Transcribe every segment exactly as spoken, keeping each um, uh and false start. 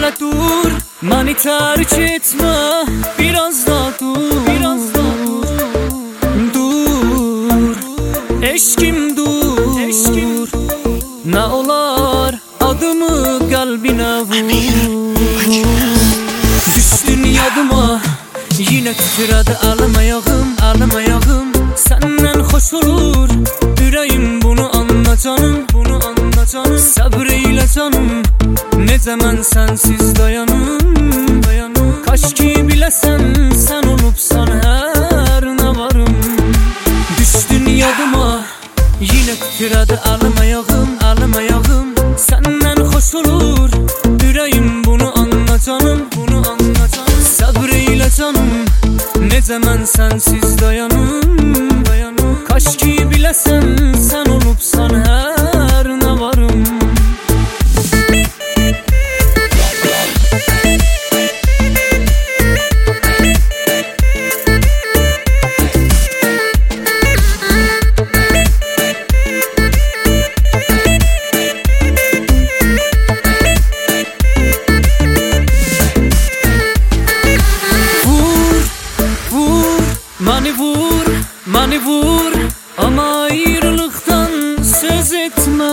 Deme dur, məni tərk etmə, biraz da dur, biraz da dur. Dur, eşkim dur, eşkim. Nə olar adımı qəlbinə vur. Düşdün yadıma, yine titrədi əlim ayağım, əlim ayağım. Səndən xoş olur, ürəyim bunu anla canım, bunu anla canım. Səbr eylə canım, necə mən sənsiz dayanım, dayanım. Kaş ki biləsən, sən olubsan hər nə varım. Düşdün yadıma, yine titrədi əlim ayağım, əlim ayağım. Səndən xoş olur, ürəyim bunu anla canım, bunu anla canım. Səbr eylə canım, necə mən sənsiz dayanım, dayanım. Kaş ki biləsən, sən olubsan hər nə varım. Məni vur, məni vur, ama ayrılıqdan söz etmə.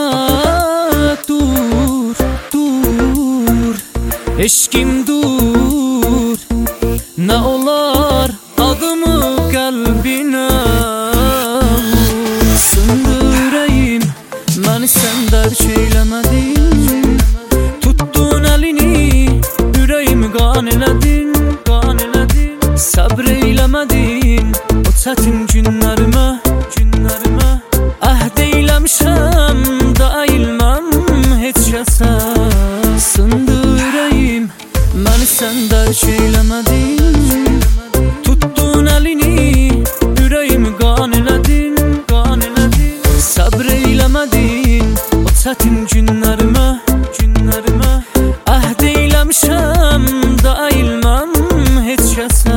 Dur, dur, eşkim dur. Nə olar adımı qəlbinə vur. Sındı ürəyim, məni sən dərk eyləmədin. Tutdun əlini, ürəyimi qan elədin, qan elədin. Səbr eyləmədin o çətin günlərimə, günlərimə. Əhd eyləmişəm, dailməm heç kəsə. Sındı ürəyim, məni sən dərk eyləmədin. Tutdun əlini, ürəyimi qan elədin, qan elədin. Səbr eyləmədin o çətin günlərimə, günlərimə. Əhd eyləmişəm, dailməm heç kəsə.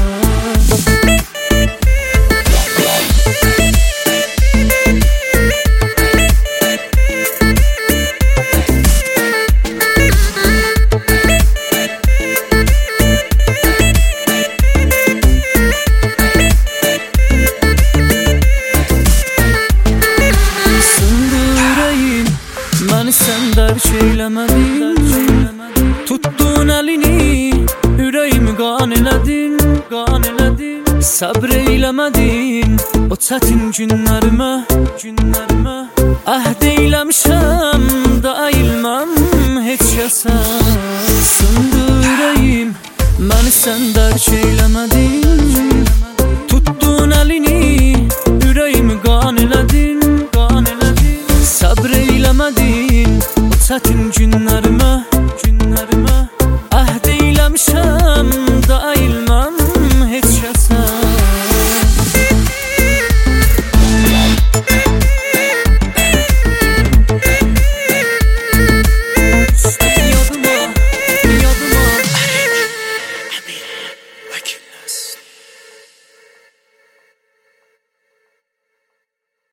Məni sən dərk eyləmədin. Tutdun əlini, ürəyimi qan elədin, qan elədin. Səbr eyləmədin o çətin günlərimə, günlərimə. Əhd eyləmişəm, dailməm heç kəsə. Sındı ürəyim, məni sən dərk eyləmədin. Tutdun əlini, ürəyimi qan elədin, qan elədin. Səbr eyləmədin o çətin günlərimə.